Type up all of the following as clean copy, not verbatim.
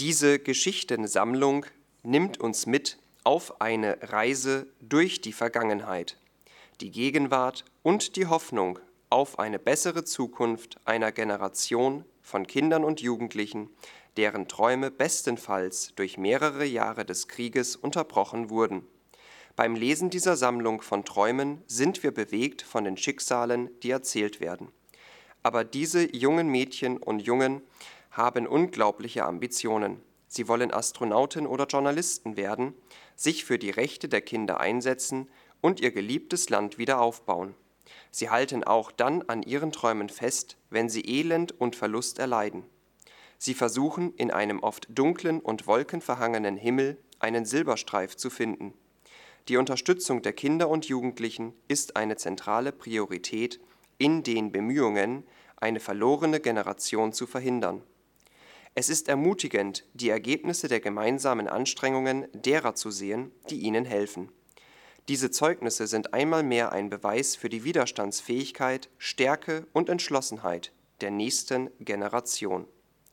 Diese Geschichtensammlung nimmt uns mit auf eine Reise durch die Vergangenheit, die Gegenwart und die Hoffnung auf eine bessere Zukunft einer Generation von Kindern und Jugendlichen, deren Träume bestenfalls durch mehrere Jahre des Krieges unterbrochen wurden. Beim Lesen dieser Sammlung von Träumen sind wir bewegt von den Schicksalen, die erzählt werden. Aber diese jungen Mädchen und Jungen haben unglaubliche Ambitionen. Sie wollen Astronauten oder Journalisten werden, sich für die Rechte der Kinder einsetzen und ihr geliebtes Land wieder aufbauen. Sie halten auch dann an ihren Träumen fest, wenn sie Elend und Verlust erleiden. Sie versuchen, in einem oft dunklen und wolkenverhangenen Himmel einen Silberstreif zu finden. Die Unterstützung der Kinder und Jugendlichen ist eine zentrale Priorität in den Bemühungen, eine verlorene Generation zu verhindern. Es ist ermutigend, die Ergebnisse der gemeinsamen Anstrengungen derer zu sehen, die ihnen helfen. Diese Zeugnisse sind einmal mehr ein Beweis für die Widerstandsfähigkeit, Stärke und Entschlossenheit der nächsten Generation.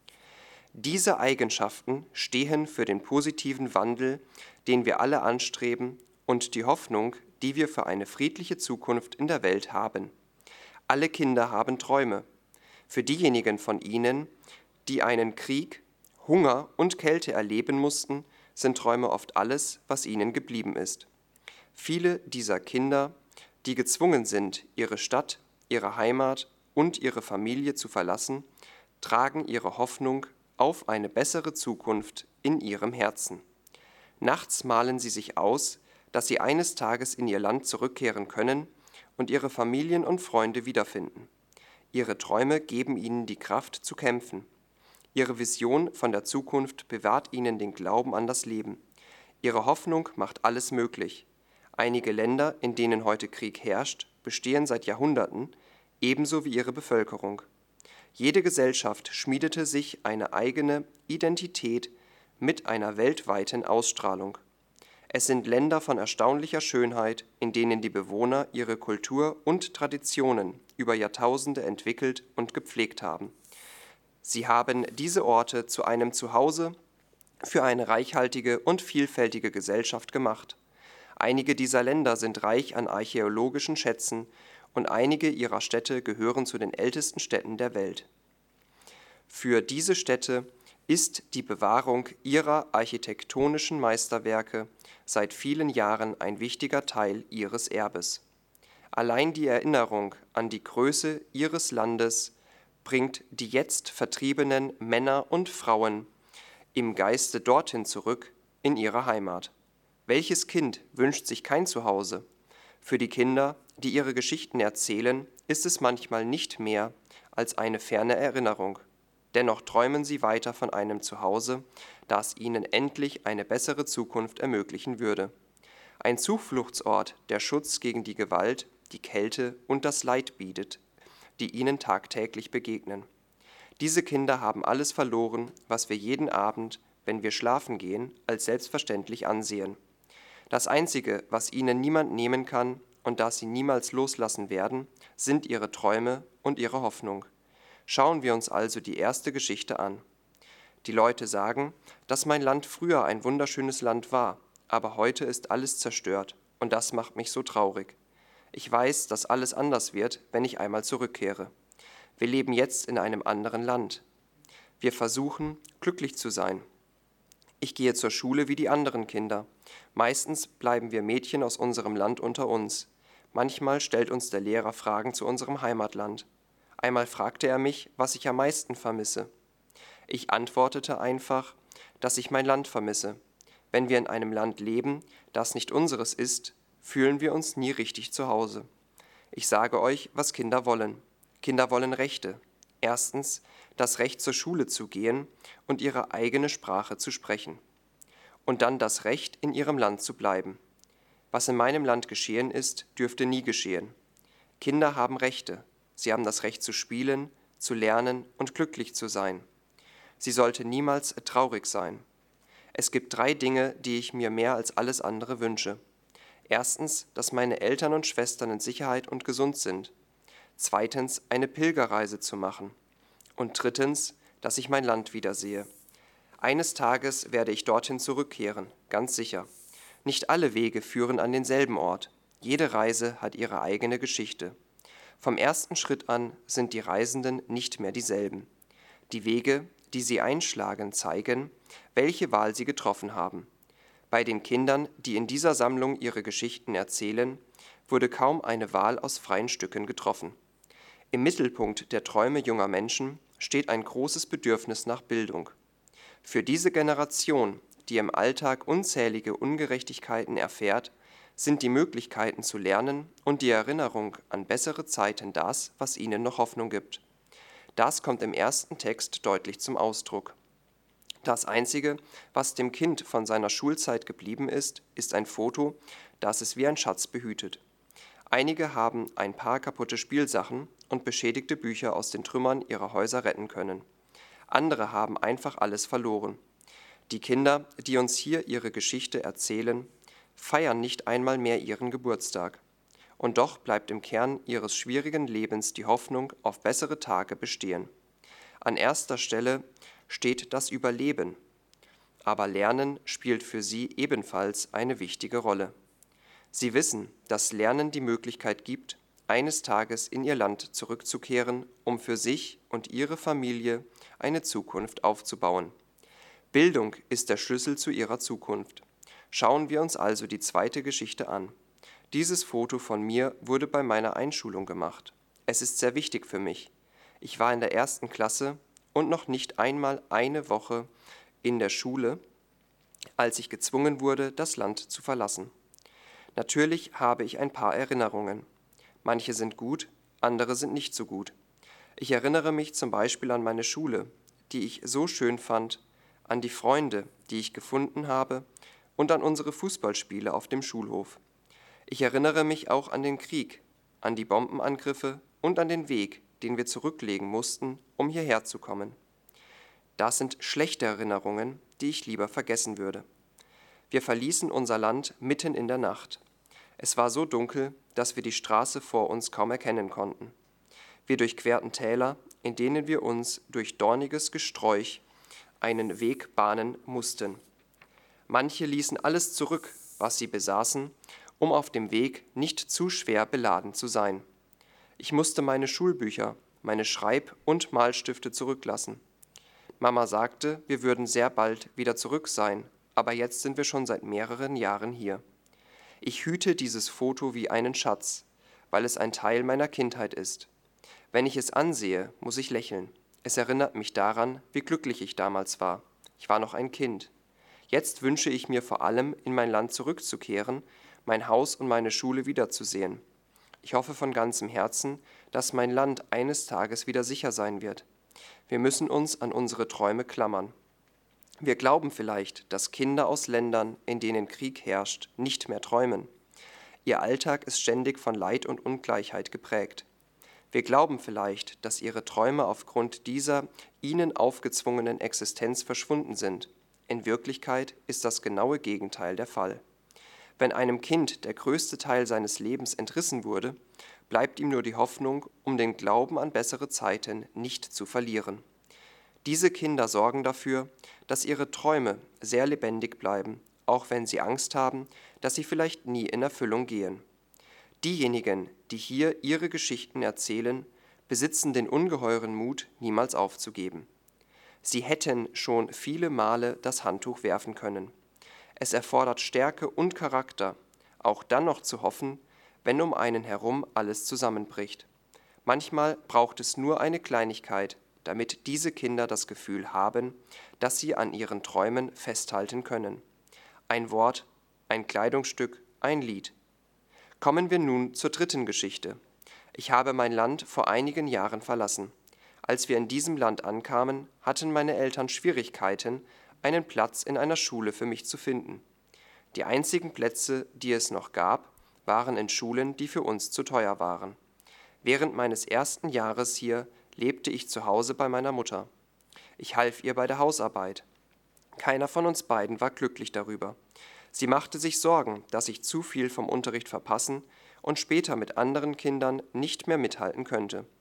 Diese Eigenschaften stehen für den positiven Wandel, den wir alle anstreben, und die Hoffnung, die wir für eine friedliche Zukunft in der Welt haben. Alle Kinder haben Träume. Für diejenigen von ihnen, die einen Krieg, Hunger und Kälte erleben mussten, sind Träume oft alles, was ihnen geblieben ist. Viele dieser Kinder, die gezwungen sind, ihre Stadt, ihre Heimat und ihre Familie zu verlassen, tragen ihre Hoffnung auf eine bessere Zukunft in ihrem Herzen. Nachts malen sie sich aus, dass sie eines Tages in ihr Land zurückkehren können und ihre Familien und Freunde wiederfinden. Ihre Träume geben ihnen die Kraft zu kämpfen. Ihre Vision von der Zukunft bewahrt ihnen den Glauben an das Leben. Ihre Hoffnung macht alles möglich. Einige Länder, in denen heute Krieg herrscht, bestehen seit Jahrhunderten, ebenso wie ihre Bevölkerung. Jede Gesellschaft schmiedete sich eine eigene Identität mit einer weltweiten Ausstrahlung. Es sind Länder von erstaunlicher Schönheit, in denen die Bewohner ihre Kultur und Traditionen über Jahrtausende entwickelt und gepflegt haben. Sie haben diese Orte zu einem Zuhause für eine reichhaltige und vielfältige Gesellschaft gemacht. Einige dieser Länder sind reich an archäologischen Schätzen und einige ihrer Städte gehören zu den ältesten Städten der Welt. Für diese Städte ist die Bewahrung ihrer architektonischen Meisterwerke seit vielen Jahren ein wichtiger Teil ihres Erbes. Allein die Erinnerung an die Größe ihres Landes bringt die jetzt vertriebenen Männer und Frauen im Geiste dorthin zurück in ihre Heimat. Welches Kind wünscht sich kein Zuhause? Für die Kinder, die ihre Geschichten erzählen, ist es manchmal nicht mehr als eine ferne Erinnerung. Dennoch träumen sie weiter von einem Zuhause, das ihnen endlich eine bessere Zukunft ermöglichen würde. Ein Zufluchtsort, der Schutz gegen die Gewalt, die Kälte und das Leid bietet, die ihnen tagtäglich begegnen. Diese Kinder haben alles verloren, was wir jeden Abend, wenn wir schlafen gehen, als selbstverständlich ansehen. Das Einzige, was ihnen niemand nehmen kann und das sie niemals loslassen werden, sind ihre Träume und ihre Hoffnung. Schauen wir uns also die erste Geschichte an. Die Leute sagen, dass mein Land früher ein wunderschönes Land war, aber heute ist alles zerstört und das macht mich so traurig. Ich weiß, dass alles anders wird, wenn ich einmal zurückkehre. Wir leben jetzt in einem anderen Land. Wir versuchen, glücklich zu sein. Ich gehe zur Schule wie die anderen Kinder. Meistens bleiben wir Mädchen aus unserem Land unter uns. Manchmal stellt uns der Lehrer Fragen zu unserem Heimatland. Einmal fragte er mich, was ich am meisten vermisse. Ich antwortete einfach, dass ich mein Land vermisse. Wenn wir in einem Land leben, das nicht unseres ist, fühlen wir uns nie richtig zu Hause. Ich sage euch, was Kinder wollen. Kinder wollen Rechte. Erstens, das Recht zur Schule zu gehen und ihre eigene Sprache zu sprechen. Und dann das Recht, in ihrem Land zu bleiben. Was in meinem Land geschehen ist, dürfte nie geschehen. Kinder haben Rechte. Sie haben das Recht zu spielen, zu lernen und glücklich zu sein. Sie sollte niemals traurig sein. Es gibt 3 Dinge, die ich mir mehr als alles andere wünsche. Erstens, dass meine Eltern und Schwestern in Sicherheit und gesund sind. Zweitens, eine Pilgerreise zu machen. Und drittens, dass ich mein Land wiedersehe. Eines Tages werde ich dorthin zurückkehren, ganz sicher. Nicht alle Wege führen an denselben Ort. Jede Reise hat ihre eigene Geschichte. Vom ersten Schritt an sind die Reisenden nicht mehr dieselben. Die Wege, die sie einschlagen, zeigen, welche Wahl sie getroffen haben. Bei den Kindern, die in dieser Sammlung ihre Geschichten erzählen, wurde kaum eine Wahl aus freien Stücken getroffen. Im Mittelpunkt der Träume junger Menschen steht ein großes Bedürfnis nach Bildung. Für diese Generation, die im Alltag unzählige Ungerechtigkeiten erfährt, sind die Möglichkeiten zu lernen und die Erinnerung an bessere Zeiten das, was ihnen noch Hoffnung gibt. Das kommt im ersten Text deutlich zum Ausdruck. Das Einzige, was dem Kind von seiner Schulzeit geblieben ist, ist ein Foto, das es wie ein Schatz behütet. Einige haben ein paar kaputte Spielsachen und beschädigte Bücher aus den Trümmern ihrer Häuser retten können. Andere haben einfach alles verloren. Die Kinder, die uns hier ihre Geschichte erzählen, feiern nicht einmal mehr ihren Geburtstag. Und doch bleibt im Kern ihres schwierigen Lebens die Hoffnung auf bessere Tage bestehen. An erster Stelle steht das Überleben, aber Lernen spielt für sie ebenfalls eine wichtige Rolle. Sie wissen, dass Lernen die Möglichkeit gibt, eines Tages in ihr Land zurückzukehren, um für sich und ihre Familie eine Zukunft aufzubauen. Bildung ist der Schlüssel zu ihrer Zukunft. Schauen wir uns also die zweite Geschichte an. Dieses Foto von mir wurde bei meiner Einschulung gemacht. Es ist sehr wichtig für mich. Ich war in der 1. Klasse und noch nicht einmal eine Woche in der Schule, als ich gezwungen wurde, das Land zu verlassen. Natürlich habe ich ein paar Erinnerungen. Manche sind gut, andere sind nicht so gut. Ich erinnere mich zum Beispiel an meine Schule, die ich so schön fand, an die Freunde, die ich gefunden habe, und an unsere Fußballspiele auf dem Schulhof. Ich erinnere mich auch an den Krieg, an die Bombenangriffe und an den Weg, den wir zurücklegen mussten, um hierher zu kommen. Das sind schlechte Erinnerungen, die ich lieber vergessen würde. Wir verließen unser Land mitten in der Nacht. Es war so dunkel, dass wir die Straße vor uns kaum erkennen konnten. Wir durchquerten Täler, in denen wir uns durch dorniges Gesträuch einen Weg bahnen mussten. Manche ließen alles zurück, was sie besaßen, um auf dem Weg nicht zu schwer beladen zu sein. Ich musste meine Schulbücher, meine Schreib- und Malstifte zurücklassen. Mama sagte, wir würden sehr bald wieder zurück sein, aber jetzt sind wir schon seit mehreren Jahren hier. Ich hüte dieses Foto wie einen Schatz, weil es ein Teil meiner Kindheit ist. Wenn ich es ansehe, muss ich lächeln. Es erinnert mich daran, wie glücklich ich damals war. Ich war noch ein Kind. Jetzt wünsche ich mir vor allem, in mein Land zurückzukehren, mein Haus und meine Schule wiederzusehen. Ich hoffe von ganzem Herzen, dass mein Land eines Tages wieder sicher sein wird. Wir müssen uns an unsere Träume klammern. Wir glauben vielleicht, dass Kinder aus Ländern, in denen Krieg herrscht, nicht mehr träumen. Ihr Alltag ist ständig von Leid und Ungleichheit geprägt. Wir glauben vielleicht, dass ihre Träume aufgrund dieser ihnen aufgezwungenen Existenz verschwunden sind. In Wirklichkeit ist das genaue Gegenteil der Fall. Wenn einem Kind der größte Teil seines Lebens entrissen wurde, bleibt ihm nur die Hoffnung, um den Glauben an bessere Zeiten nicht zu verlieren. Diese Kinder sorgen dafür, dass ihre Träume sehr lebendig bleiben, auch wenn sie Angst haben, dass sie vielleicht nie in Erfüllung gehen. Diejenigen, die hier ihre Geschichten erzählen, besitzen den ungeheuren Mut, niemals aufzugeben. Sie hätten schon viele Male das Handtuch werfen können. Es erfordert Stärke und Charakter, auch dann noch zu hoffen, wenn um einen herum alles zusammenbricht. Manchmal braucht es nur eine Kleinigkeit, damit diese Kinder das Gefühl haben, dass sie an ihren Träumen festhalten können. Ein Wort, ein Kleidungsstück, ein Lied. Kommen wir nun zur dritten Geschichte. Ich habe mein Land vor einigen Jahren verlassen. Als wir in diesem Land ankamen, hatten meine Eltern Schwierigkeiten, einen Platz in einer Schule für mich zu finden. Die einzigen Plätze, die es noch gab, waren in Schulen, die für uns zu teuer waren. Während meines ersten Jahres hier lebte ich zu Hause bei meiner Mutter. Ich half ihr bei der Hausarbeit. Keiner von uns beiden war glücklich darüber. Sie machte sich Sorgen, dass ich zu viel vom Unterricht verpassen und später mit anderen Kindern nicht mehr mithalten könnte.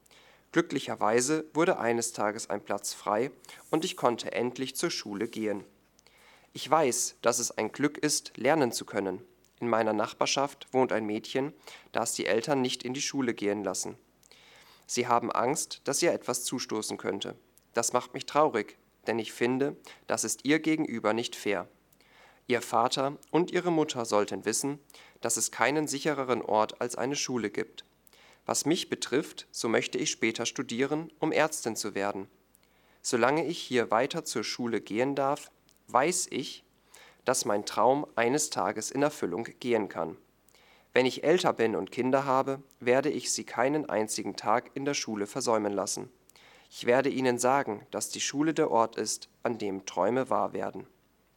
Glücklicherweise wurde eines Tages ein Platz frei und ich konnte endlich zur Schule gehen. Ich weiß, dass es ein Glück ist, lernen zu können. In meiner Nachbarschaft wohnt ein Mädchen, das die Eltern nicht in die Schule gehen lassen. Sie haben Angst, dass ihr etwas zustoßen könnte. Das macht mich traurig, denn ich finde, das ist ihr gegenüber nicht fair. Ihr Vater und ihre Mutter sollten wissen, dass es keinen sichereren Ort als eine Schule gibt. Was mich betrifft, so möchte ich später studieren, um Ärztin zu werden. Solange ich hier weiter zur Schule gehen darf, weiß ich, dass mein Traum eines Tages in Erfüllung gehen kann. Wenn ich älter bin und Kinder habe, werde ich sie keinen einzigen Tag in der Schule versäumen lassen. Ich werde ihnen sagen, dass die Schule der Ort ist, an dem Träume wahr werden.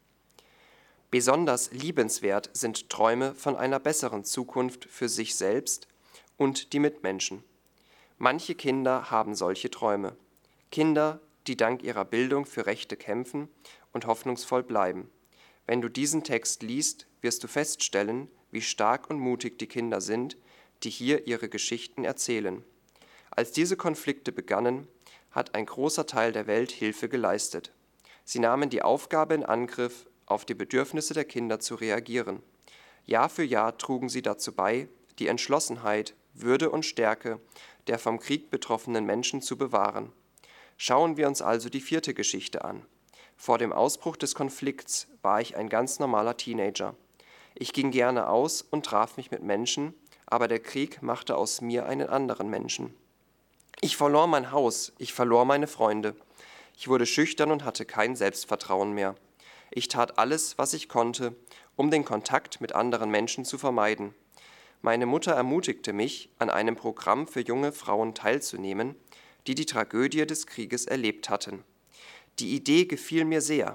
Besonders liebenswert sind Träume von einer besseren Zukunft für sich selbst und die Mitmenschen. Manche Kinder haben solche Träume. Kinder, die dank ihrer Bildung für Rechte kämpfen und hoffnungsvoll bleiben. Wenn du diesen Text liest, wirst du feststellen, wie stark und mutig die Kinder sind, die hier ihre Geschichten erzählen. Als diese Konflikte begannen, hat ein großer Teil der Welt Hilfe geleistet. Sie nahmen die Aufgabe in Angriff, auf die Bedürfnisse der Kinder zu reagieren. Jahr für Jahr trugen sie dazu bei, die Entschlossenheit, Würde und Stärke der vom Krieg betroffenen Menschen zu bewahren. Schauen wir uns also die 4. Geschichte an. Vor dem Ausbruch des Konflikts war ich ein ganz normaler Teenager. Ich ging gerne aus und traf mich mit Menschen, aber der Krieg machte aus mir einen anderen Menschen. Ich verlor mein Haus, ich verlor meine Freunde. Ich wurde schüchtern und hatte kein Selbstvertrauen mehr. Ich tat alles, was ich konnte, um den Kontakt mit anderen Menschen zu vermeiden. Meine Mutter ermutigte mich, an einem Programm für junge Frauen teilzunehmen, die die Tragödie des Krieges erlebt hatten. Die Idee gefiel mir sehr,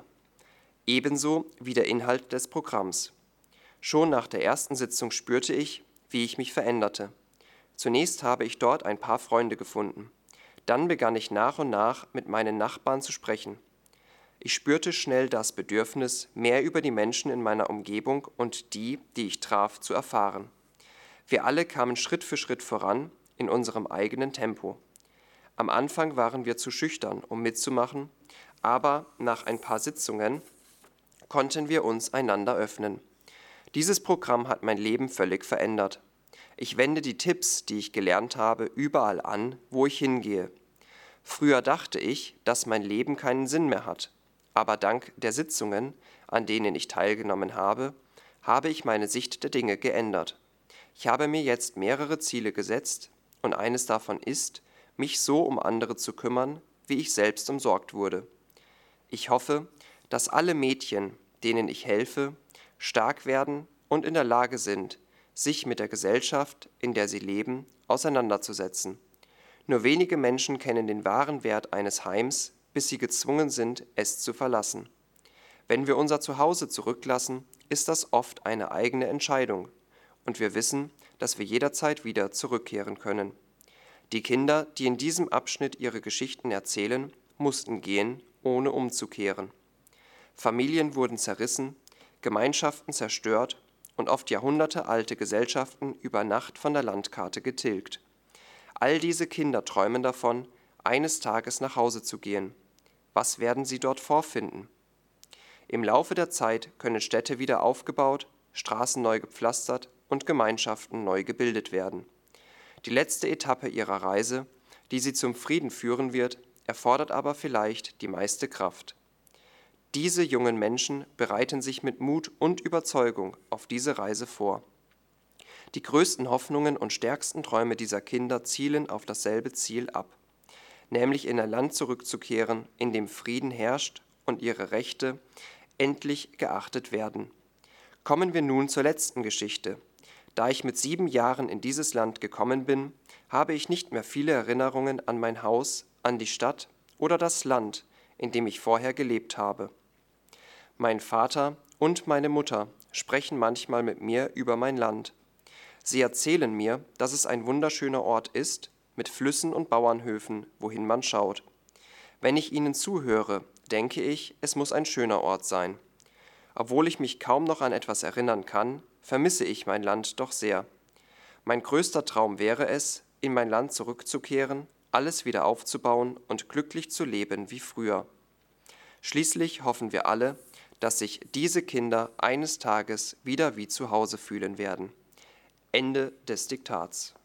ebenso wie der Inhalt des Programms. Schon nach der ersten Sitzung spürte ich, wie ich mich veränderte. Zunächst habe ich dort ein paar Freunde gefunden. Dann begann ich nach und nach mit meinen Nachbarn zu sprechen. Ich spürte schnell das Bedürfnis, mehr über die Menschen in meiner Umgebung und die ich traf, zu erfahren. Wir alle kamen Schritt für Schritt voran in unserem eigenen Tempo. Am Anfang waren wir zu schüchtern, um mitzumachen, aber nach ein paar Sitzungen konnten wir uns einander öffnen. Dieses Programm hat mein Leben völlig verändert. Ich wende die Tipps, die ich gelernt habe, überall an, wo ich hingehe. Früher dachte ich, dass mein Leben keinen Sinn mehr hat, aber dank der Sitzungen, an denen ich teilgenommen habe, habe ich meine Sicht der Dinge geändert. Ich habe mir jetzt mehrere Ziele gesetzt und eines davon ist, mich so um andere zu kümmern, wie ich selbst umsorgt wurde. Ich hoffe, dass alle Mädchen, denen ich helfe, stark werden und in der Lage sind, sich mit der Gesellschaft, in der sie leben, auseinanderzusetzen. Nur wenige Menschen kennen den wahren Wert eines Heims, bis sie gezwungen sind, es zu verlassen. Wenn wir unser Zuhause zurücklassen, ist das oft eine eigene Entscheidung und wir wissen, dass wir jederzeit wieder zurückkehren können. Die Kinder, die in diesem Abschnitt ihre Geschichten erzählen, mussten gehen, ohne umzukehren. Familien wurden zerrissen, Gemeinschaften zerstört und oft jahrhundertealte Gesellschaften über Nacht von der Landkarte getilgt. All diese Kinder träumen davon, eines Tages nach Hause zu gehen. Was werden sie dort vorfinden? Im Laufe der Zeit können Städte wieder aufgebaut, Straßen neu gepflastert und Gemeinschaften neu gebildet werden. Die letzte Etappe ihrer Reise, die sie zum Frieden führen wird, erfordert aber vielleicht die meiste Kraft. Diese jungen Menschen bereiten sich mit Mut und Überzeugung auf diese Reise vor. Die größten Hoffnungen und stärksten Träume dieser Kinder zielen auf dasselbe Ziel ab, nämlich in ein Land zurückzukehren, in dem Frieden herrscht und ihre Rechte endlich geachtet werden. Kommen wir nun zur letzten Geschichte. Da ich mit 7 Jahren in dieses Land gekommen bin, habe ich nicht mehr viele Erinnerungen an mein Haus, an die Stadt oder das Land, in dem ich vorher gelebt habe. Mein Vater und meine Mutter sprechen manchmal mit mir über mein Land. Sie erzählen mir, dass es ein wunderschöner Ort ist, mit Flüssen und Bauernhöfen, wohin man schaut. Wenn ich ihnen zuhöre, denke ich, es muss ein schöner Ort sein. Obwohl ich mich kaum noch an etwas erinnern kann, vermisse ich mein Land doch sehr. Mein größter Traum wäre es, in mein Land zurückzukehren, alles wieder aufzubauen und glücklich zu leben wie früher. Schließlich hoffen wir alle, dass sich diese Kinder eines Tages wieder wie zu Hause fühlen werden. Ende des Diktats.